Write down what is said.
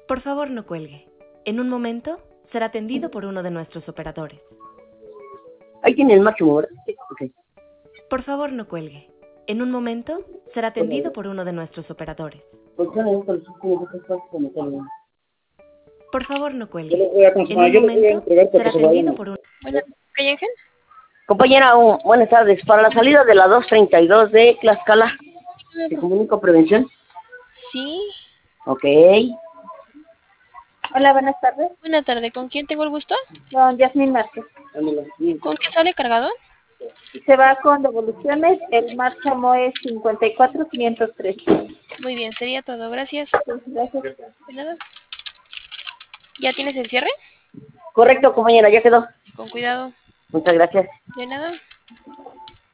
Por favor, no cuelgue. En un momento será atendido por uno de nuestros operadores. Ahí tiene el máximo, ¿verdad? Sí, ok. Por favor, no cuelgue. En un momento será atendido por uno de nuestros operadores. Pues yo necesito los últimos dos pasos que me salen. Por favor, no Yo cuelgue. les voy a En consumar, un yo les voy a momento entregar para será que se vayan. atendido por un... Bueno, ¿hay Ángel? Compañera, buenas tardes. Para la salida de la 232 de Tlaxcala, ¿te comunico prevención? Sí. Ok. Hola, buenas tardes. Buena tarde. ¿Con quién tengo el gusto? Con Yasmín Márquez. ¿Con qué sale cargado? Se va con devoluciones. El marcha MOE 54503. Muy bien, sería todo. Gracias. Gracias. De nada. ¿Ya tienes el cierre? Correcto, compañera, ya quedó. Con cuidado. Muchas gracias. De nada.